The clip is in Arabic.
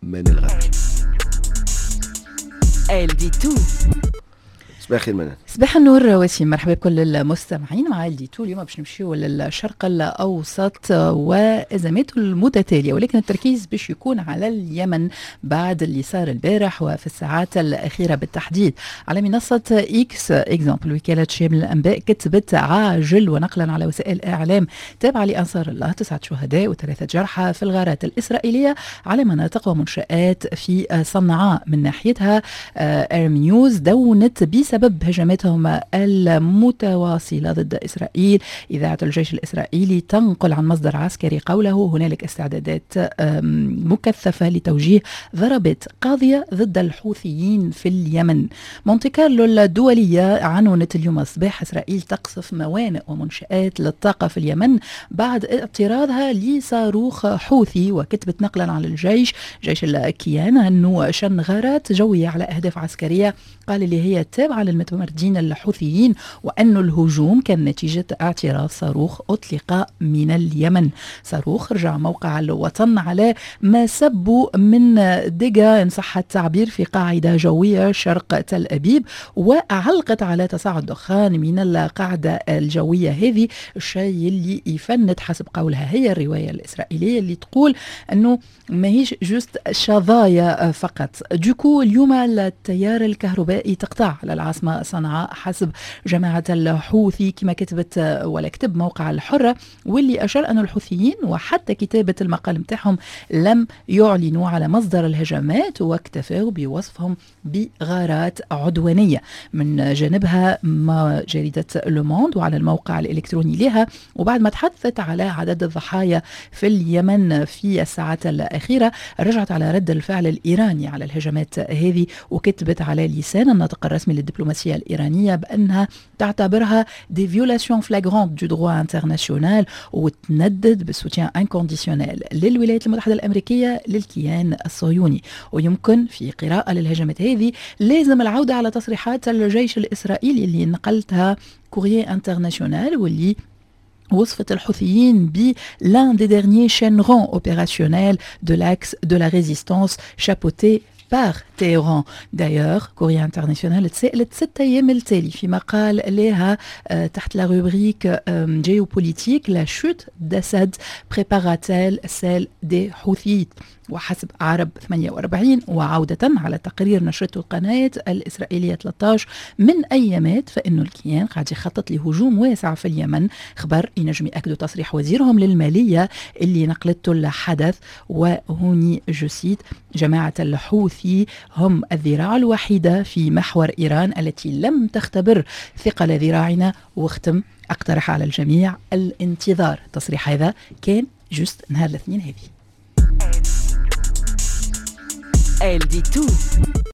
من الغربي. LD2. صباح الخير منى. صباح النور وسيم، مرحبا بكل المستمعين مع LD2. اليوم باش نمشيو للشرق الأوسط وأزماته المتتالية، ولكن التركيز باش يكون على اليمن بعد اللي صار البارح وفي الساعات الأخيرة بالتحديد. على منصة إكس إكزامبل، وكالة شامل الأنباء كتبت عاجل ونقلا على وسائل إعلام تابعة لأنصار الله 9 شهداء و3 جرحى في الغارات الإسرائيلية على مناطق ومنشآت في صنعاء. من ناحيتها إيرم نيوز دونت بسبب هجماتهم المتواصلة ضد إسرائيل. إذاعة الجيش الإسرائيلي تنقل عن مصدر عسكري قوله هنالك استعدادات مكثفة لتوجيه ضربات قاضية ضد الحوثيين في اليمن. مونتي كارلو الدولية عنونت اليوم الصباح إسرائيل تقصف موانئ ومنشآت للطاقة في اليمن بعد اعتراضها لصاروخ حوثي، وكتبت نقلا عن الجيش جيش الكيان أنه شن غارات جوية على أهداف عسكرية قال اللي هي تابعة للمتمردين الحوثيين، وأن الهجوم كان نتيجة اعتراض صاروخ أطلق من اليمن. صاروخ رجع موقع الوطن على ما سبوا من دقة إن صح التعبير في قاعدة جوية شرق تل أبيب، وعلقت على تصاعد دخان من القاعدة الجوية هذه، الشيء اللي يفند حسب قولها هي الرواية الإسرائيلية اللي تقول أنه ما هيش جوست شظايا فقط. دوكو اليوم التيار الكهربائي تقطع على العاصمة صنعاء حسب جماعة الحوثي كما كتبت ولا كتب موقع الحرة، واللي أشار أن الحوثيين وحتى كتابة المقال متاعهم لم يعلنوا على مصدر الهجمات واكتفوا بوصفهم بغارات عدوانية. من جانبها ما جريدة لوموند وعلى الموقع الإلكتروني لها، وبعد ما تحدثت على عدد الضحايا في اليمن في الساعات الأخيرة رجعت على رد الفعل الإيراني على الهجمات هذه، وكتبت على لسان الناطق الرسمي للدبلوماسية الإيرانية بأنها تعتبرها دي فيولاسيون فلاغرانت دو دروا انترناسيونال، وتندد بالسوتيان انكونديسيونيل للولايات المتحدة الأمريكية للكيان الصهيوني. ويمكن في قراءة للهجمات هذه لازم العودة على تصريحات الجيش الإسرائيلي اللي نقلتها كوريي انترناسيونال، واللي وصفت الحوثيين ب l'un des derniers chaînerons opérationnels de l'axe de la résistance chapeauté par Téhéran. D'ailleurs, كوريا انترناسيونال تسألت 6 أيام التالي في مقال لها تحت لا روبريك جيوبوليتيك لا شوت d'Assad prépare-t-elle celle des حوثيين. وحسب عرب 48 وعودة على تقرير نشرته القناة الإسرائيلية 13 من أيامات، فإنه الكيان قاعد يخطط لهجوم واسع في اليمن. خبر ينجم يأكدوا تصريح وزيرهم للمالية اللي نقلته الحدث، وهوني جسيد جماعة الحوثي هم الذراع الوحيدة في محور إيران التي لم تختبر ثقل ذراعنا، واختم أقترح على الجميع الانتظار. تصريح هذا كان جست نهار الاثنين هذه. LD2.